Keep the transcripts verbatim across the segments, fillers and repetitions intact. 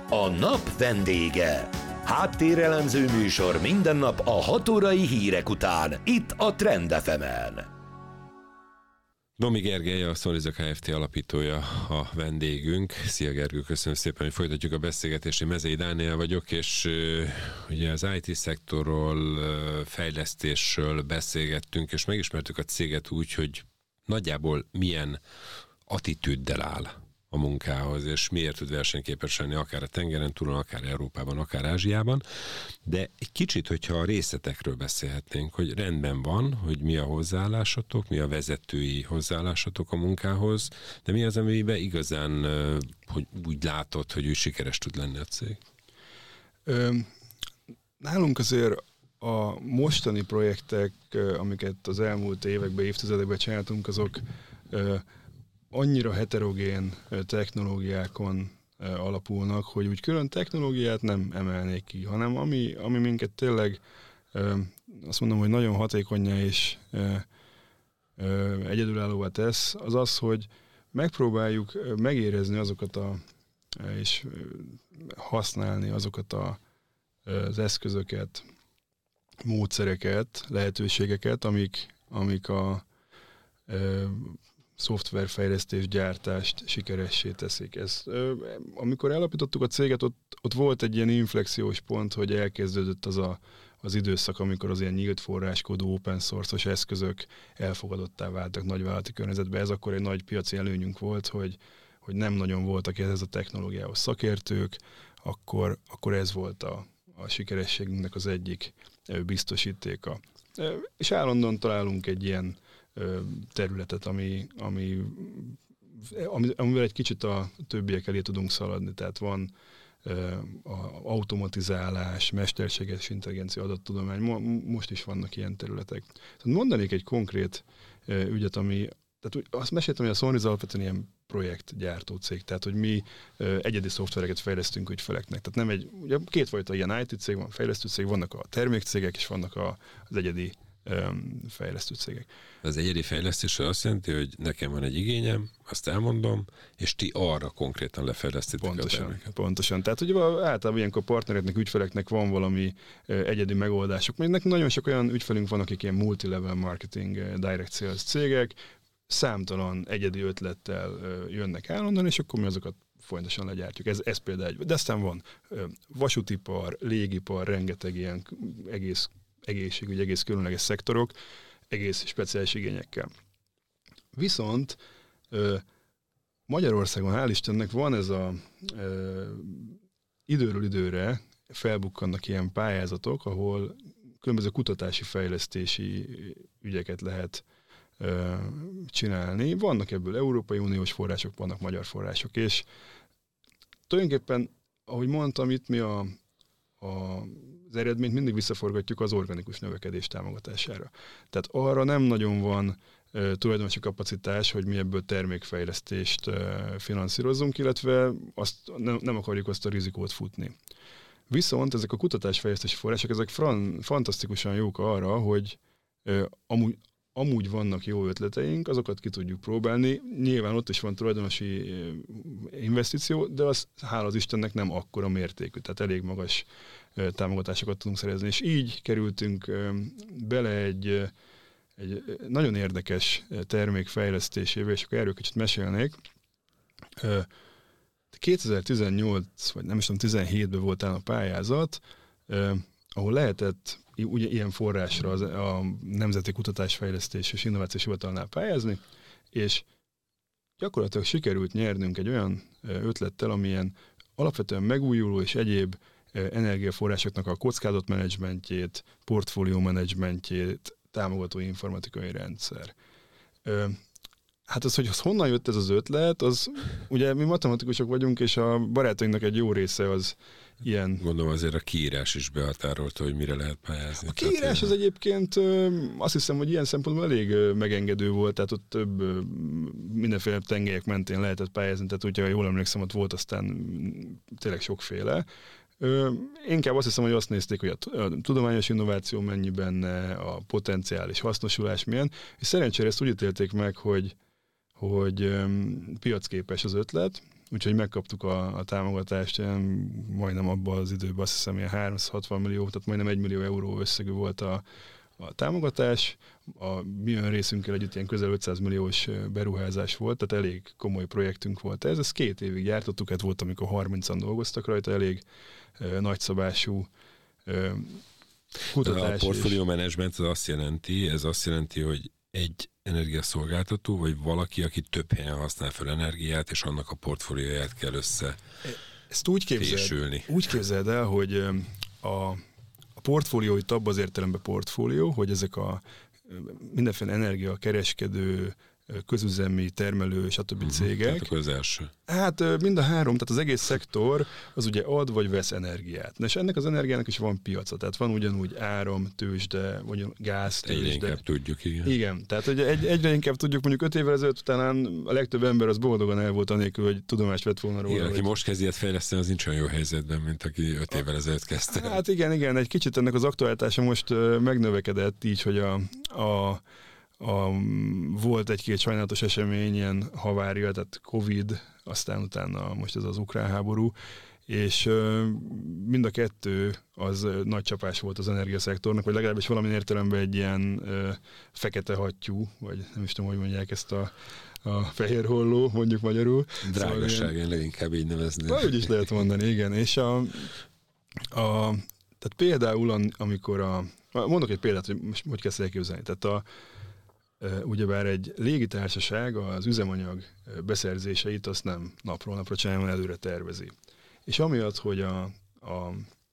A nap vendége. Háttérelemző műsor minden nap a hat órai hírek után, itt a Trend ef emen. Domi Gergely, a Szolizak Kft. Alapítója a vendégünk. Szia Gergő, köszönöm szépen, hogy folytatjuk a beszélgetést. Én Mezei Dániel vagyok, és uh, ugye az i té szektorról, uh, fejlesztésről beszélgettünk, és megismertük a céget úgy, hogy nagyjából milyen attitűddel áll a munkához, és miért tud versenyképes lenni akár a tengeren túlon, akár Európában, akár Ázsiában. De egy kicsit, hogyha a részletekről beszélhetnénk, hogy rendben van, hogy mi a hozzáállásatok, mi a vezetői hozzáállásatok a munkához, de mi az, amiben igazán hogy úgy látod, hogy ő sikeres tud lenni a cég? Ö, nálunk azért a mostani projektek, amiket az elmúlt években, évtizedekben csináltunk, azok ö, annyira heterogén technológiákon alapulnak, hogy úgy külön technológiát nem emelnék ki, hanem ami, ami minket tényleg azt mondom, hogy nagyon hatékonnyá és egyedülállóvá tesz, az az, hogy megpróbáljuk megérezni azokat a, és használni azokat a, az eszközöket, módszereket, lehetőségeket, amik, amik a szoftverfejlesztés, gyártást sikeressé teszik. Ez, amikor elapítottuk a céget, ott, ott volt egy ilyen inflexiós pont, hogy elkezdődött az a, az időszak, amikor az ilyen nyílt forráskodó, open source-os eszközök elfogadottá váltak nagyvállalati környezetben. Ez akkor egy nagy piaci előnyünk volt, hogy, hogy nem nagyon voltak ez a technológiához szakértők, akkor, akkor ez volt a, a sikerességünknek az egyik biztosítéka. És állandóan találunk egy ilyen területet, ami, ami, amivel egy kicsit a többiek elé tudunk szaladni. Tehát van a automatizálás, mesterséges intelligencia, adattudomány, most is vannak ilyen területek. Tehát mondanék egy konkrét ügyet, ami, tehát azt meséltem, hogy a Sonriz alapvetően ilyen projektgyártó cég, tehát hogy mi egyedi szoftvereket fejlesztünk ügyfeleknek. Tehát nem egy, ugye kétfajta ilyen i té cég van, fejlesztő cég, vannak a termékcégek, és vannak a, az egyedi fejlesztő cégek. Az egyedi fejlesztés azt jelenti, hogy nekem van egy igényem, azt elmondom, és ti arra konkrétan lefejlesztitek pontosan, a terméket. Pontosan. Tehát ugye általában ilyenkor partnereknek, ügyfeleknek van valami egyedi megoldásuk. Még nekünk nagyon sok olyan ügyfelünk van, akik ilyen multi-level marketing, direct sales cégek, számtalan egyedi ötlettel jönnek állandóan, és akkor mi azokat folyamatosan legyártjuk. Ez, ez például egy. De aztán van vasútipar, légipar, rengeteg ilyen egész egészségügy, egész különleges szektorok, egész speciális igényekkel. Viszont ö, Magyarországon, hál' Istennek van ez a ö, időről időre felbukkannak ilyen pályázatok, ahol különböző kutatási, fejlesztési ügyeket lehet ö, csinálni. Vannak ebből Európai Uniós források, vannak magyar források, és tulajdonképpen, ahogy mondtam, itt mi a, a az eredményt mindig visszaforgatjuk az organikus növekedés támogatására. Tehát arra nem nagyon van e, tulajdonosi kapacitás, hogy mi ebből termékfejlesztést e, finanszírozzunk, illetve azt, nem, nem akarjuk azt a rizikót futni. Viszont ezek a kutatásfejlesztési források, ezek fran, fantasztikusan jók arra, hogy e, amúgy, amúgy vannak jó ötleteink, azokat ki tudjuk próbálni. Nyilván ott is van tulajdonosi investíció, de az hála az Istennek nem akkora mértékű, tehát elég magas támogatásokat tudunk szerezni. És így kerültünk bele egy, egy nagyon érdekes termék fejlesztésébe, és akkor erről kicsit mesélnék. kétezer-tizennyolc, vagy nem is tudom, tizenhétben volt a pályázat, ahol lehetett ugye ilyen forrásra az, a Nemzeti Kutatásfejlesztés és Innovációs Hivatalnál pályázni, és gyakorlatilag sikerült nyernünk egy olyan ötlettel, amilyen alapvetően megújuló és egyéb energiaforrásoknak a kockázatmenedzsmentjét, portfólió-menedzsmentjét támogató informatikai rendszer. Hát az, hogy az honnan jött ez az ötlet, az ugye mi matematikusok vagyunk, és a barátainknak egy jó része az ilyen... Gondolom azért a kiírás is behatárolta, hogy mire lehet pályázni. A kiírás az egyébként azt hiszem, hogy ilyen szempontból elég megengedő volt, tehát ott több mindenféle tengelyek mentén lehetett pályázni, tehát ugye, jól emlékszem, ott volt aztán tényleg sokféle. Ö, inkább azt hiszem, hogy azt nézték, hogy a, a tudományos innováció mennyi benne, a potenciális hasznosulás milyen, és szerencsére ezt úgy ítélték meg, hogy, hogy um, piacképes az ötlet, úgyhogy megkaptuk a, a támogatást, ilyen, majdnem abban az időben azt hiszem ilyen háromszázhatvan millió, tehát majdnem egy millió euró összegű volt a, a támogatás, a mi ön részünkkel együtt ilyen közel ötszáz milliós beruházás volt, tehát elég komoly projektünk volt ez, ezt két évig gyártottuk, hát volt, amikor harmincan dolgoztak rajta, elég ö, nagyszabású ö, kutatás. A portfólió management az azt jelenti, ez azt jelenti, hogy egy energiaszolgáltató, vagy valaki, aki több helyen használ fel energiát, és annak a portfólióját kell össze Ezt úgy képzeld, úgy képzeld el, hogy a, a portfólió itt abban az értelemben portfólió, hogy ezek a mindenféle energiakereskedő, közüzemi, termelő, stb. Uh-huh, cégek. Tehát akkor az első. Hát mind a három, tehát az egész szektor az ugye ad vagy vesz energiát. És ennek az energiának is van piaca, tehát van ugyanúgy áram, tőzsde, vagy gáz, tőzsde. Egyre inkább tudjuk, igen. Igen, tehát ugye egy, egyre inkább tudjuk, mondjuk öt évvel ezelőtt után a legtöbb ember az boldogan el volt anélkül, hogy tudomást vett volna róla. Igen, hogy... aki most kezdi ezt fejleszteni, az nincs olyan jó helyzetben, mint aki öt évvel ezelőtt kezdte. Hát igen, igen, egy kicsit ennek az aktualitása most megnövekedett így, hogy a, a A, volt egy-két sajnálatos esemény, ilyen havária, tehát Covid, aztán utána most ez az ukrán háború, és ö, mind a kettő az ö, nagy csapás volt az energiaszektornak, vagy legalábbis valamilyen értelemben egy ilyen ö, fekete hattyú, vagy nem is tudom, hogy mondják ezt a, a fehér holló, mondjuk magyarul. Drágaság, én leginkább így nevezném. Úgy is lehet mondani, igen. És a, a tehát például, amikor a, mondok egy példát, hogy most hogy kezd elképzelni, tehát a ugyebár egy légitársaság az üzemanyag beszerzéseit azt nem napról napra csinálja, hanem előre tervezi. És amiatt, hogy a, a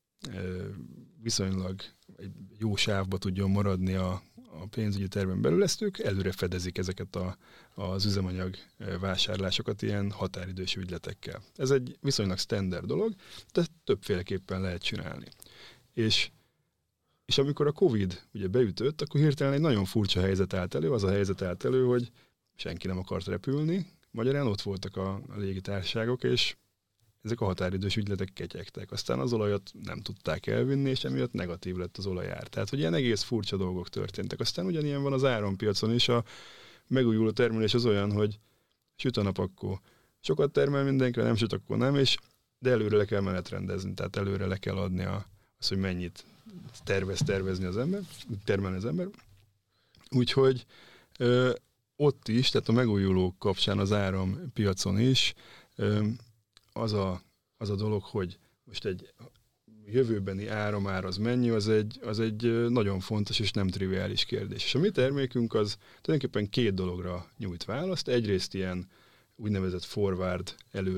viszonylag egy jó sávba tudjon maradni a, a pénzügyi terven belül, ezt ők előre fedezik ezeket a, az üzemanyag vásárlásokat ilyen határidős ügyletekkel. Ez egy viszonylag standard dolog, de többféleképpen lehet csinálni. És És amikor a Covid ugye beütött, akkor hirtelen egy nagyon furcsa helyzet állt elő, az a helyzet állt elő, hogy senki nem akart repülni, magyarán ott voltak a, a légitársaságok, és ezek a határidős ügyletek ketyegtek. Aztán az olajat nem tudták elvinni, és emiatt negatív lett az olajár. Tehát, hogy ilyen egész furcsa dolgok történtek. Aztán ugyanilyen van az árampiacon is, a megújuló termelés az olyan, hogy süt a nap, akkor sokat termel mindenkire, nem süt, akkor nem, és de előre le kell menetrendezni, tehát előre le kell adni a, az, hogy mennyit tervez tervezni az ember, termelni az ember. Úgyhogy ö, ott is, tehát a megújulók kapcsán az árampiacon is ö, az, a, az a dolog, hogy most egy jövőbeni áramár az mennyi, az egy, az egy nagyon fontos és nem triviális kérdés. És a mi termékünk az tulajdonképpen két dologra nyújt választ. Egyrészt ilyen úgynevezett forward